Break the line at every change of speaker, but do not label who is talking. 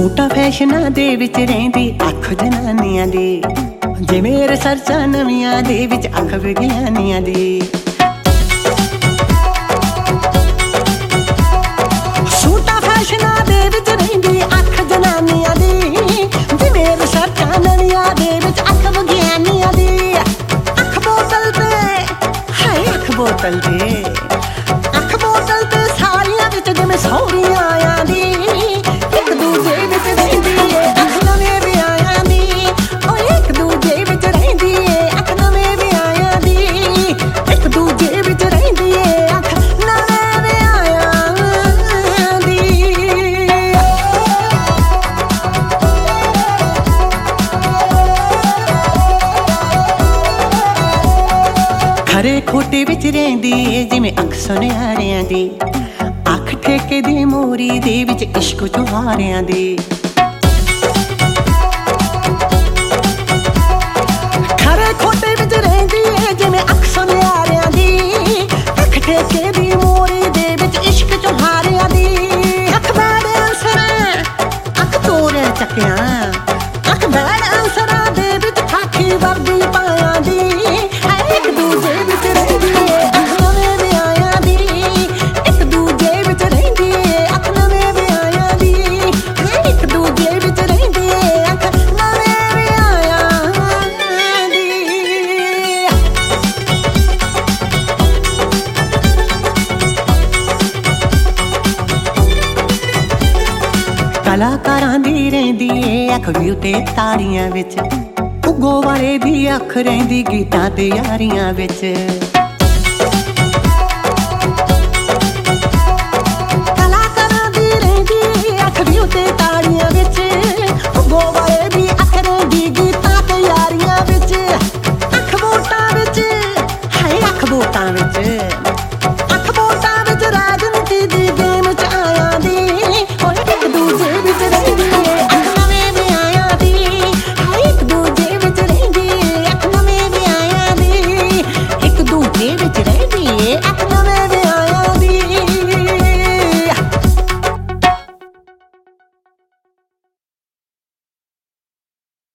ਸੂਟਾਂ ਫੈਸ਼ਨਾਂ ਦੇ ਵਿੱਚ ਰਹਿੰਦੀ ਅੱਖ ਜਨਾਨੀਆਂ ਦੀ, ਜਿਵੇਂ ਰਿਸਰਚਾਂ ਨਵੀਆਂ ਦੇ ਵਿੱਚ ਅੱਖ ਵਿਗਿਆਨੀਆਂ ਦੀ। ਸੂਟਾਂ ਫੈਸ਼ਨਾਂ ਦੇ ਵਿੱਚ ਰਹਿੰਦੀ ਅੱਖ ਜਨਾਨੀਆਂ ਦੀ, ਜਿਵੇਂ ਰਿਸਰਚਾਂ ਨਵੀਆਂ ਦੇ ਵਿੱਚ ਅੱਖ ਵਿਗਿਆਨੀਆਂ ਦੀ। ਅੱਖ ਬੋਤਲ ਤੇ ਹਾਏ ਅੱਖ ਬੋਤਲ ਤੇ, ਅੱਖ ਬੋਤਲ ਤੇ ਸਾਰੀਆਂ ਵਿੱਚ ਜਿਵੇਂ ਸੌਰੀਆਂ ਆਇਆਂ ਦੀ। ਖਰੇ ਖੋਟੇ ਵਿੱਚ ਰਹਿੰਦੀ ਏ ਜਿਵੇਂ ਅੱਖ ਸੁਨਿਆਰਿਆਂ ਦੀ, ਅੱਖ ਠੇਕੇ ਦੀ ਮੋਰੀ ਦੇ ਵਿੱਚ ਇਸ਼ਕ ਚੁਹਾਰਿਆਂ ਦੀ। ਖਰੇ ਖੋਟੇ ਵਿੱਚ ਰਹਿੰਦੀ ਏ ਜਿਵੇਂ ਅੱਖ ਸੁਨਿਆਰਿਆਂ ਦੀ, ਅੱਖ ਠੇਕੇ ਦੀ ਮੋਰੀ ਦੇ ਵਿੱਚ ਇਸ਼ਕ ਚੁਹਾਰਿਆਂ ਦੀ। ਅੱਖ ਬੈੜ ਅੰਸਰਾਂ ਅੱਖ ਤੋਰੇ ਚੱਕਿਆਂ, ਅੱਖ ਬੈੜ ਅੰਸਰਾਂ ਦੇ ਵਿੱਚ ਖਾਕੀ ਵਰਦੀ ਪਾਇਆਂ ਦੀ। ਕਲਾਕਾਰਾਂ ਦੀ ਰਹਿੰਦੀ ਏ ਅੱਖ ਵੀ ਉਤੇ ਤਾੜੀਆਂ ਵਿੱਚ, ਉੱਗੋ ਵਾਲੇ ਦੀ ਅੱਖ ਰਹਿੰਦੀ ਗੀਤਾਂ ਤੇ ਯਾਰੀਆਂ ਵਿੱਚ। ਕਲਾਕਾਰਾਂ ਦੀ ਰਹਿੰਦੀ ਅੱਖ ਵੀ ਉਤੇ ਤਾੜੀਆਂ ਵਿੱਚ, ਉੱਗੋ ਵਾਲੇ ਦੀ ਅੱਖ ਰਹਿੰਦੀ ਗੀਤਾਂ ਤੇ ਯਾਰੀਆਂ ਵਿੱਚ। ਅੱਖ ਵੋਟਾਂ ਵਿੱਚ ਹਾਏ ਅੱਖ ਵੋਟਾਂ ਵਿੱਚ, ਅੱਖ ਵੋਟਾਂ ਵਿੱਚ ਰਾਜਨੀਤੀ ਦੀ ਗੇਮ ਚ ਆਇਆਂ ਦੀ। ਵਿੱਚ ਰਹਿੰਦੀ ਏ